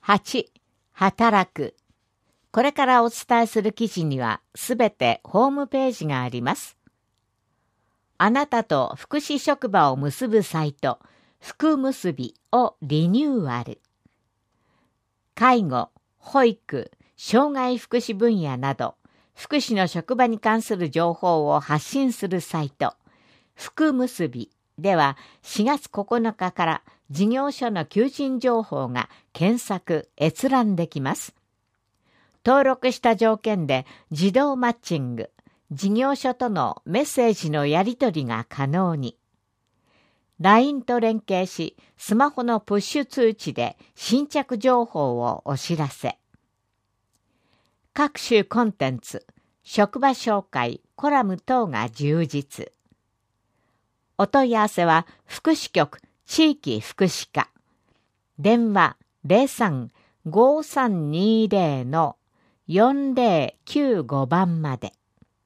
8、働く。これからお伝えする記事にはすべてホームページがあります。あなたと福祉職場を結ぶサイト、福結びをリニューアル。介護、保育、障害福祉分野など、福祉の職場に関する情報を発信するサイト、福結びでは4月9日から事業所の求人情報が検索・閲覧できます。登録した条件で自動マッチング、事業所とのメッセージのやり取りが可能に。LINE と連携し、スマホのプッシュ通知で新着情報をお知らせ。各種コンテンツ、職場紹介、コラム等が充実。お問い合わせは福祉局地域福祉課。電話03-5320-4095番まで。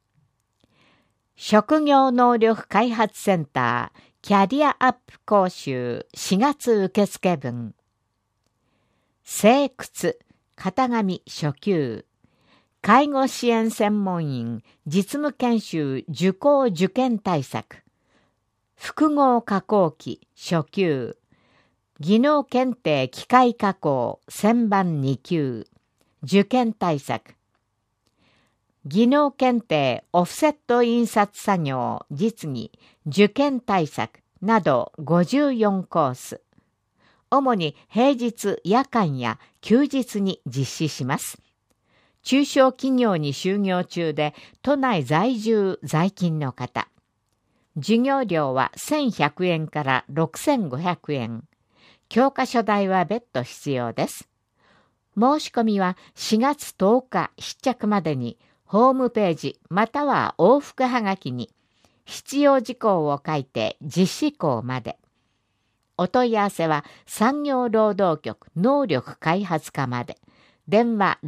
職業能力開発センターキャリアアップ講習4月受付分。生屈、型紙初級。介護支援専門員実務研修受講受験対策。複合加工機初級。技能検定機械加工専番2級。受験対策。技能検定オフセット印刷作業実技受験対策など54コース。主に平日夜間や休日に実施します。中小企業に就業中で都内在住在勤の方。授業料は1100円から6500円。教科書代は別途必要です。申し込みは4月10日必着までにホームページまたは往復はがきに必要事項を書いて実施校まで。お問い合わせは産業労働局能力開発課まで。電話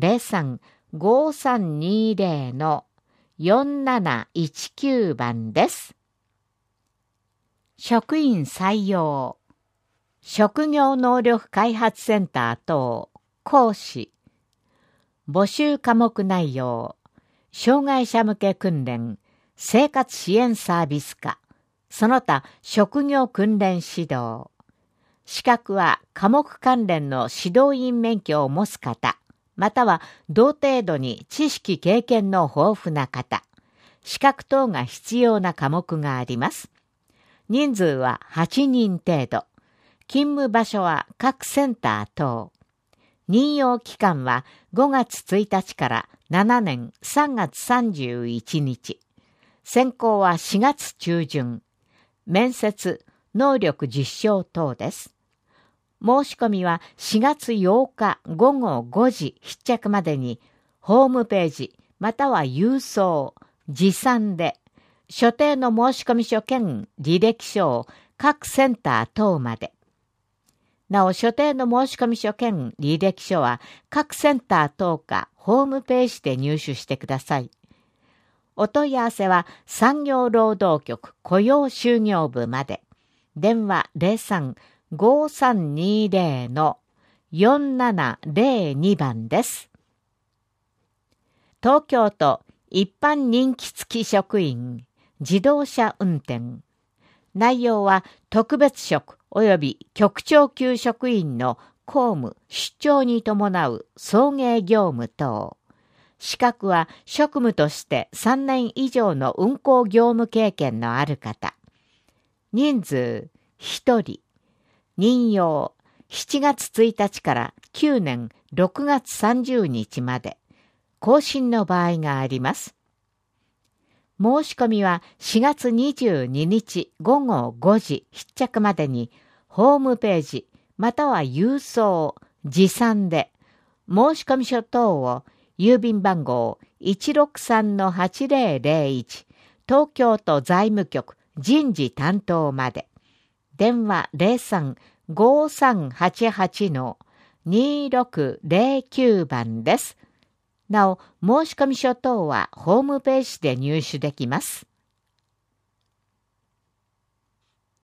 03-5320-4719番です。職員採用。職業能力開発センター等講師。募集科目内容。障害者向け訓練、生活支援サービス課、その他職業訓練指導。資格は科目関連の指導員免許を持つ方、または同程度に知識経験の豊富な方、資格等が必要な科目があります。人数は8人程度。勤務場所は各センター等。任用期間は5月1日から7年3月31日。選考は4月中旬。面接、能力実証等です。申し込みは4月8日午後5時必着までに、ホームページまたは郵送、持参で、所定の申し込み書兼履歴書を各センター等まで。なお、所定の申し込み書兼履歴書は各センター等かホームページで入手してください。お問い合わせは産業労働局雇用就業部まで。電話03-5320-4702番です。東京都一般任期付き職員自動車運転。内容は特別職及び局長級職員の公務・出張に伴う送迎業務等。資格は職務として3年以上の運行業務経験のある方。人数1人。任用7月1日から9年6月30日まで。更新の場合があります。申し込みは4月22日午後5時必着までにホームページまたは郵送、持参で申し込み書等を郵便番号 163-8001 東京都財務局人事担当まで。電話03-5388-2609番です。なお、申し込み書等はホームページで入手できます。